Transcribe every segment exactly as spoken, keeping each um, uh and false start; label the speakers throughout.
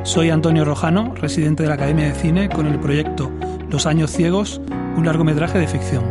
Speaker 1: Soy Antonio Rojano, residente de la Academia de Cine, con el proyecto Los años ciegos, un largometraje de ficción.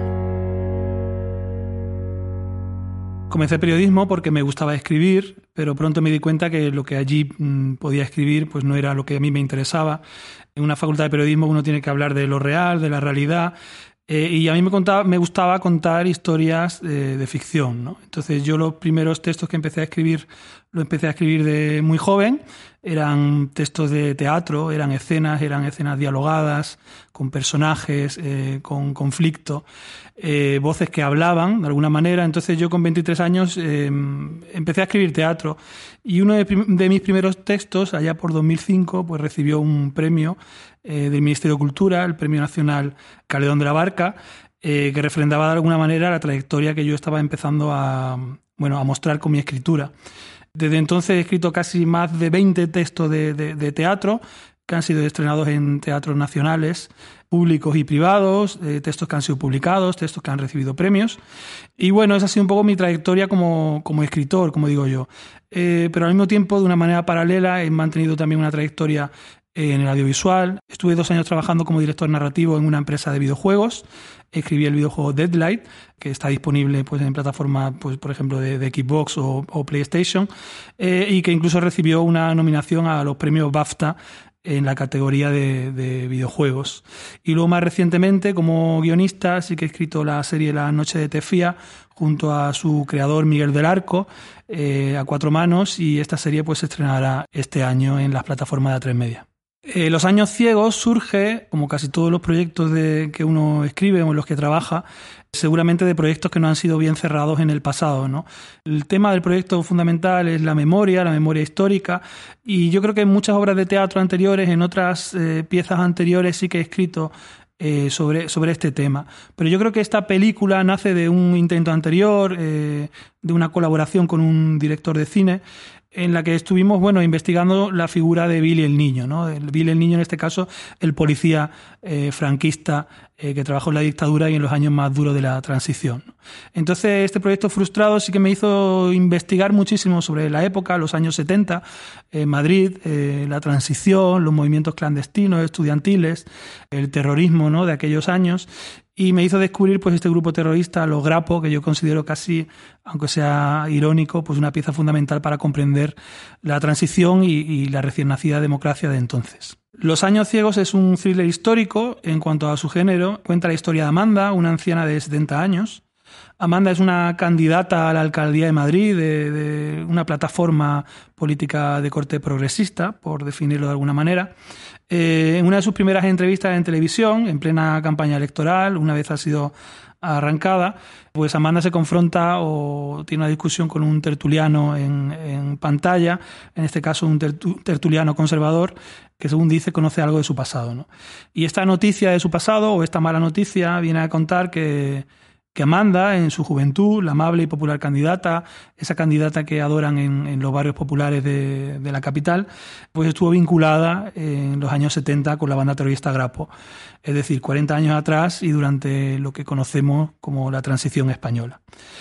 Speaker 1: Comencé periodismo porque me gustaba escribir, pero pronto me di cuenta que lo que allí mmm, podía escribir pues no era lo que a mí me interesaba. En una facultad de periodismo uno tiene que hablar de lo real, de la realidad, eh, y a mí me, contaba, me gustaba contar historias eh, de ficción, ¿no? Entonces yo los primeros textos que empecé a escribir, los empecé a escribir de muy joven. Eran textos de teatro, eran escenas, eran escenas dialogadas, con personajes, eh, con conflicto, eh, voces que hablaban de alguna manera. Entonces yo con veintitrés años eh, empecé a escribir teatro y uno de, de mis primeros textos, allá por dos mil cinco, pues recibió un premio eh, del Ministerio de Cultura, el Premio Nacional Calderón de la Barca, eh, que refrendaba de alguna manera la trayectoria que yo estaba empezando a, bueno, a mostrar con mi escritura. Desde entonces he escrito casi más de veinte textos de, de, de teatro que han sido estrenados en teatros nacionales, públicos y privados, eh, textos que han sido publicados, textos que han recibido premios. Y bueno, esa ha sido un poco mi trayectoria como, como escritor, como digo yo. Eh, pero al mismo tiempo, de una manera paralela, he mantenido también una trayectoria en el audiovisual. Estuve dos años trabajando como director narrativo en una empresa de videojuegos. Escribí el videojuego Deadlight, que está disponible pues, en plataformas, pues, por ejemplo, de, de Xbox o, o PlayStation, eh, y que incluso recibió una nominación a los premios BAFTA en la categoría de, de videojuegos. Y luego, más recientemente, como guionista, sí que he escrito la serie La Noche de Tefía junto a su creador Miguel del Arco, eh, a cuatro manos, y esta serie pues, se estrenará este año en las plataformas de A tres Media. Eh, Los años ciegos surge, como casi todos los proyectos de, que uno escribe o en los que trabaja, seguramente de proyectos que no han sido bien cerrados en el pasado, ¿no? El tema del proyecto fundamental es la memoria, la memoria histórica, y yo creo que en muchas obras de teatro anteriores, en otras eh, piezas anteriores sí que he escrito eh, sobre, sobre este tema. Pero yo creo que esta película nace de un intento anterior, eh, de una colaboración con un director de cine, en la que estuvimos, bueno, investigando la figura de Billy el Niño, ¿no? El Billy el Niño, en este caso, el policía eh, franquista eh, que trabajó en la dictadura y en los años más duros de la transición. Entonces, este proyecto frustrado sí que me hizo investigar muchísimo sobre la época, los años setenta, eh, Madrid, eh, la transición, los movimientos clandestinos, estudiantiles, el terrorismo, ¿no?, de aquellos años. Y me hizo descubrir pues este grupo terrorista, los Grapo, que yo considero casi, aunque sea irónico, pues una pieza fundamental para comprender la transición y, y la recién nacida democracia de entonces. Los años ciegos es un thriller histórico en cuanto a su género. Cuenta la historia de Amanda, una anciana de setenta años. Amanda es una candidata a la alcaldía de Madrid de, de una plataforma política de corte progresista, por definirlo de alguna manera. Eh, en una de sus primeras entrevistas en televisión, en plena campaña electoral, una vez ha sido arrancada, pues Amanda se confronta o tiene una discusión con un tertuliano en, en pantalla, en este caso un tertuliano conservador, que según dice conoce algo de su pasado, ¿no? Y esta noticia de su pasado, o esta mala noticia, viene a contar que que Amanda, en su juventud, la amable y popular candidata, esa candidata que adoran en, en los barrios populares de, de la capital, pues estuvo vinculada en los años setenta con la banda terrorista Grapo, es decir, cuarenta años atrás y durante lo que conocemos como la transición española.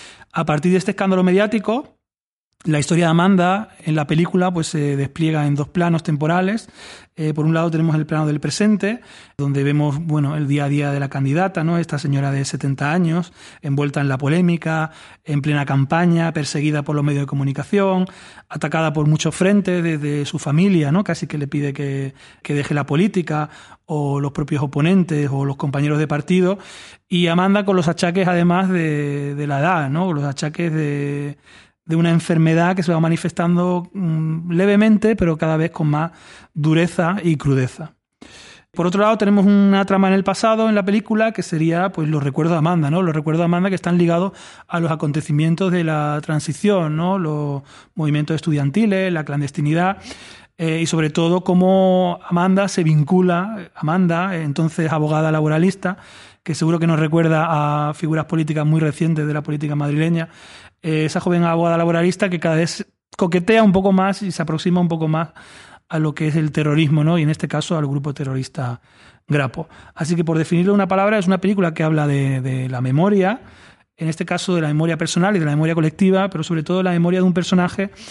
Speaker 1: A partir de este escándalo mediático, la historia de Amanda en la película pues se despliega en dos planos temporales. Eh, por un lado tenemos el plano del presente, donde vemos bueno, el día a día de la candidata, ¿no? Esta señora de setenta años, envuelta en la polémica, en plena campaña, perseguida por los medios de comunicación, atacada por muchos frentes, desde su familia, ¿no? Casi que le pide que, que deje la política, o los propios oponentes o los compañeros de partido, y Amanda con los achaques además de, de la edad, ¿no? Los achaques de... de una enfermedad que se va manifestando mmm, levemente, pero cada vez con más dureza y crudeza. Por otro lado, tenemos una trama en el pasado, en la película, que sería pues, los recuerdos de Amanda, ¿no? Los recuerdos de Amanda que están ligados a los acontecimientos de la transición, ¿no? Los movimientos estudiantiles, la clandestinidad, eh, y sobre todo cómo Amanda se vincula, Amanda, entonces abogada laboralista, que seguro que nos recuerda a figuras políticas muy recientes de la política madrileña, eh, esa joven abogada laboralista que cada vez coquetea un poco más y se aproxima un poco más a lo que es el terrorismo, ¿no? Y en este caso al grupo terrorista Grapo. Así que por definirlo en una palabra, es una película que habla de, de la memoria, en este caso de la memoria personal y de la memoria colectiva, pero sobre todo de la memoria de un personaje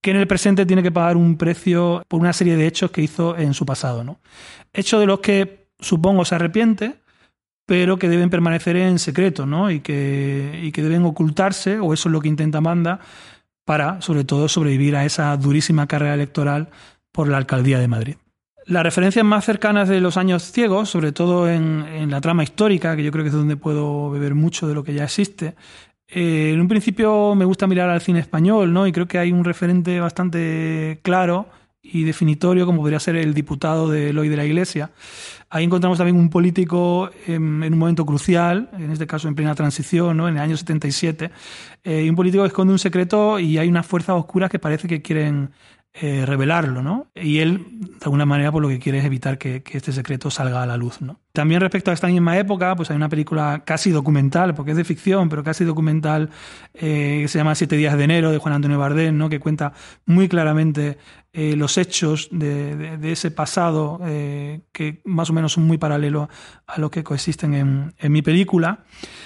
Speaker 1: que en el presente tiene que pagar un precio por una serie de hechos que hizo en su pasado, ¿no? Hechos de los que supongo se arrepiente, pero que deben permanecer en secreto, ¿no? Y que, y que deben ocultarse, o eso es lo que intenta Manda, para, sobre todo, sobrevivir a esa durísima carrera electoral por la alcaldía de Madrid. Las referencias más cercanas de Los años ciegos, sobre todo en, en la trama histórica, que yo creo que es donde puedo beber mucho de lo que ya existe, eh, en un principio me gusta mirar al cine español, ¿no? Y creo que hay un referente bastante claro y definitorio, como podría ser el diputado de Eloy de la Iglesia. Ahí encontramos también un político en, en un momento crucial, en este caso en plena transición, ¿no? En el año setenta y siete, eh, y un político que esconde un secreto y hay unas fuerzas oscuras que parece que quieren eh, revelarlo, ¿no? Y él, de alguna manera, por lo que quiere es evitar que, que este secreto salga a la luz, ¿no? También respecto a esta misma época, pues hay una película casi documental, porque es de ficción, pero casi documental, eh, que se llama Siete días de enero, de Juan Antonio Bardem, ¿no? Que cuenta muy claramente eh, los hechos de, de, de ese pasado, eh, que más o menos son muy paralelos a los que coexisten en, en mi película.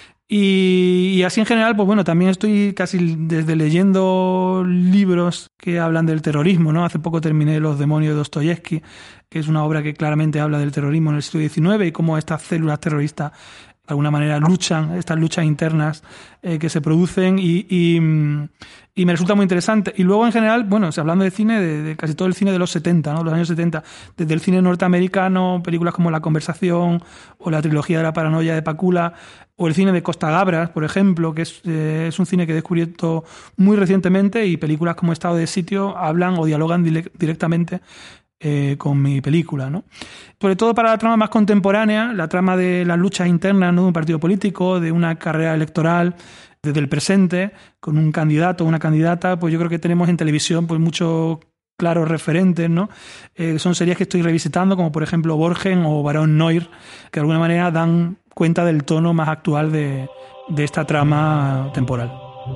Speaker 1: Y, y así en general, pues bueno, también estoy casi desde leyendo libros que hablan del terrorismo, ¿no? Hace poco terminé Los demonios de Dostoyevsky, que es una obra que claramente habla del terrorismo en el siglo diecinueve y cómo estas células terroristas de alguna manera luchan, estas luchas internas eh, que se producen y, y, y me resulta muy interesante. Y luego en general, bueno, hablando de cine, de, de casi todo el cine de los setenta, ¿no? Los años setenta, desde el cine norteamericano, películas como La conversación o la trilogía de la paranoia de Pakula, o el cine de Costa Gabras, por ejemplo, que es, eh, es un cine que he descubierto muy recientemente, y películas como Estado de sitio hablan o dialogan dile- directamente eh, con mi película, ¿no? Sobre todo para la trama más contemporánea, la trama de las luchas internas, ¿no? De un partido político, de una carrera electoral, desde el presente, con un candidato o una candidata, pues yo creo que tenemos en televisión pues muchos claros referentes, ¿no? Eh, son series que estoy revisitando, como por ejemplo Borgen o Barón Noir, que de alguna manera dan cuenta del tono más actual de, de esta trama temporal.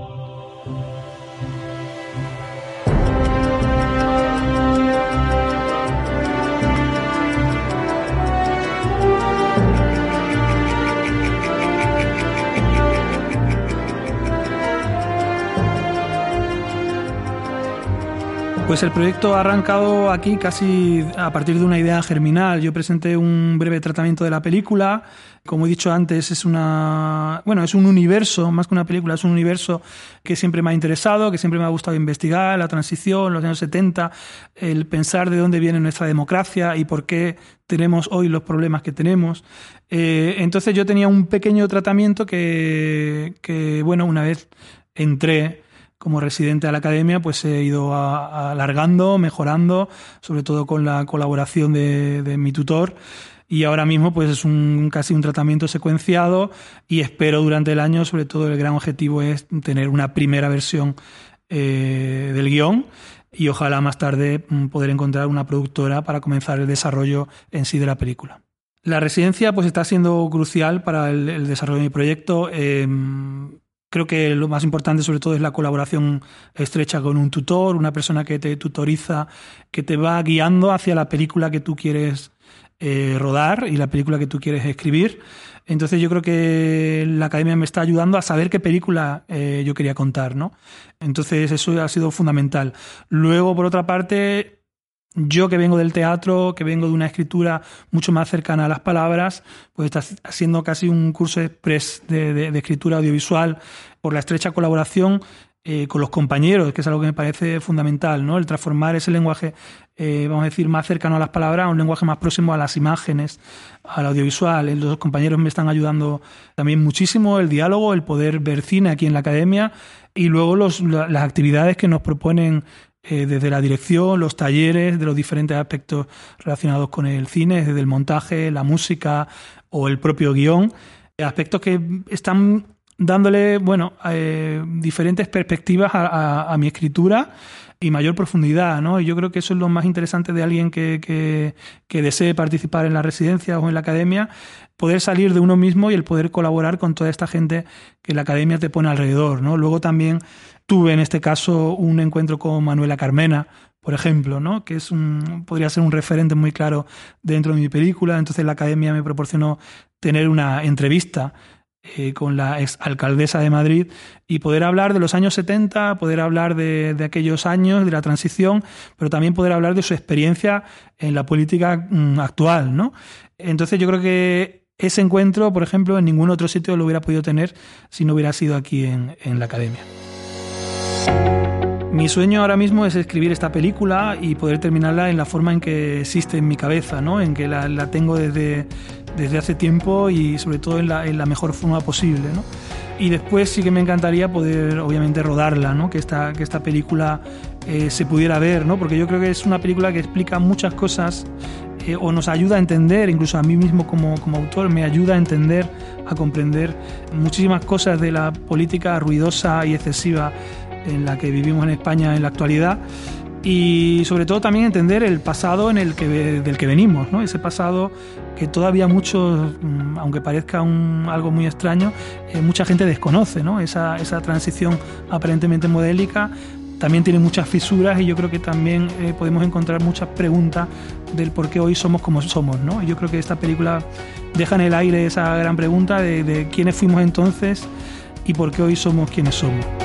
Speaker 1: Pues el proyecto ha arrancado aquí casi a partir de una idea germinal. Yo presenté un breve tratamiento de la película. Como he dicho antes, es una, bueno, es un universo, más que una película, es un universo que siempre me ha interesado, que siempre me ha gustado investigar, la transición, los años setenta, el pensar de dónde viene nuestra democracia y por qué tenemos hoy los problemas que tenemos. Eh, entonces yo tenía un pequeño tratamiento que, que, bueno, una vez entré como residente a la academia, pues he ido a, a alargando, mejorando, sobre todo con la colaboración de, de mi tutor. Y ahora mismo pues es un casi un tratamiento secuenciado y espero durante el año, sobre todo el gran objetivo es tener una primera versión eh, del guión y ojalá más tarde poder encontrar una productora para comenzar el desarrollo en sí de la película. La residencia pues está siendo crucial para el, el desarrollo de mi proyecto. Eh, Creo que lo más importante sobre todo es la colaboración estrecha con un tutor, una persona que te tutoriza, que te va guiando hacia la película que tú quieres eh, rodar y la película que tú quieres escribir. Entonces yo creo que la academia me está ayudando a saber qué película eh, yo quería contar, ¿no? Entonces eso ha sido fundamental. Luego, por otra parte, yo que vengo del teatro, que vengo de una escritura mucho más cercana a las palabras, pues está haciendo casi un curso express de, de, de escritura audiovisual por la estrecha colaboración eh, con los compañeros, que es algo que me parece fundamental, ¿no? El transformar ese lenguaje, eh, vamos a decir, más cercano a las palabras a un lenguaje más próximo a las imágenes, al audiovisual. Los compañeros me están ayudando también muchísimo, el diálogo, el poder ver cine aquí en la academia y luego los, las actividades que nos proponen Eh, desde la dirección, los talleres de los diferentes aspectos relacionados con el cine, desde el montaje, la música o el propio guión, aspectos que están dándole, bueno, eh, diferentes perspectivas a, a, a mi escritura y mayor profundidad, ¿no? Y yo creo que eso es lo más interesante de alguien que, que, que desee participar en la residencia o en la academia, poder salir de uno mismo y el poder colaborar con toda esta gente que la academia te pone alrededor, ¿no? Luego también tuve en este caso un encuentro con Manuela Carmena, por ejemplo, ¿no? Que es un, podría ser un referente muy claro dentro de mi película. Entonces la academia me proporcionó tener una entrevista eh, con la exalcaldesa de Madrid, y poder hablar de los años setenta, poder hablar de, de aquellos años, de la transición, pero también poder hablar de su experiencia en la política mm, actual, ¿no? Entonces yo creo que ese encuentro, por ejemplo, en ningún otro sitio lo hubiera podido tener si no hubiera sido aquí en, en la Academia. Mi sueño ahora mismo es escribir esta película y poder terminarla en la forma en que existe en mi cabeza, ¿no? En que la, la tengo desde, desde hace tiempo y sobre todo en la, en la mejor forma posible, ¿no? Y después sí que me encantaría poder, obviamente, rodarla, ¿no? Que esta, que esta película eh, se pudiera ver, ¿no? Porque yo creo que es una película que explica muchas cosas eh, o nos ayuda a entender, incluso a mí mismo como, como autor, me ayuda a entender, a comprender muchísimas cosas de la política ruidosa y excesiva en la que vivimos en España en la actualidad, y sobre todo también entender el pasado en el que, del que venimos, ¿no? Ese pasado que todavía muchos, aunque parezca un, algo muy extraño, eh, mucha gente desconoce, ¿no? Esa, esa transición aparentemente modélica también tiene muchas fisuras, y yo creo que también eh, podemos encontrar muchas preguntas del por qué hoy somos como somos, ¿no? Y yo creo que esta película deja en el aire esa gran pregunta de, de quiénes fuimos entonces y por qué hoy somos quienes somos.